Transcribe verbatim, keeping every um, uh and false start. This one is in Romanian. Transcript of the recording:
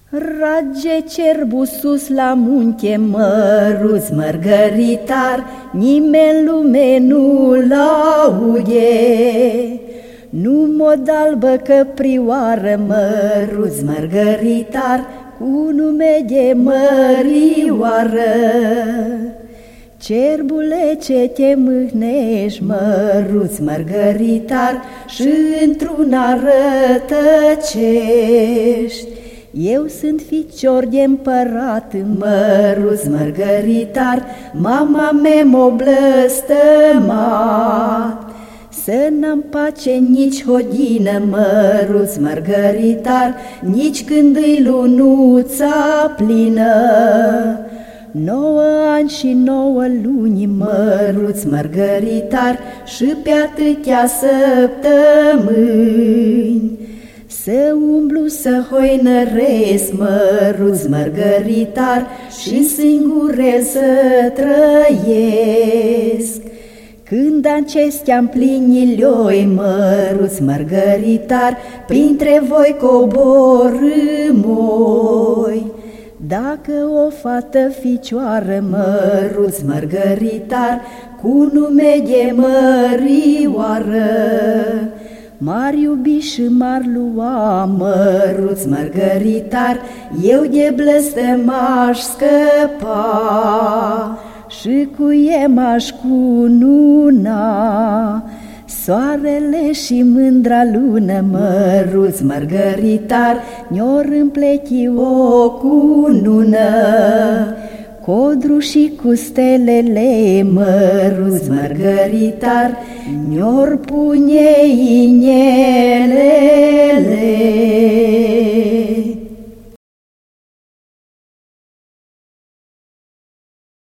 Rage cerbul sus la munte, măruț mărgăritar, nimeni lume nu-l aude. Nu mod albă căprioară, măruț mărgăritar, cu nume de mărioară. Cerbule ce te mâhnești, măruț mărgăritar, și într-una rătăcești. Eu sunt ficior de împărat, măruț mărgăritar, mama mea m-o blăstămat. Să n-am pace nici hodină, măruț mărgăritar, nici când îi lunuța plină. Nouă ani și nouă luni, măruț mărgăritar, și pe atâtea săptămâni. Să umblu, să hoinăresc, măruț mărgăritar, și singure să trăiesc. Când acestea-n plinilioi, măruț mărgăritar, printre voi coborâ-moi. Dacă o fată ficioară, măruț mărgăritar, cu nume de mărioară, m-ar iubi și m-ar lua, măruț mărgăritar, eu de blăstă m-aș scăpa și cu ei m-aș cununa. Soarele și mândra lună, măruț mărgăritar, ne-or împlechi o cunună. Codru și cu stelele, măruț mărgăritar, ne-or pune inelele.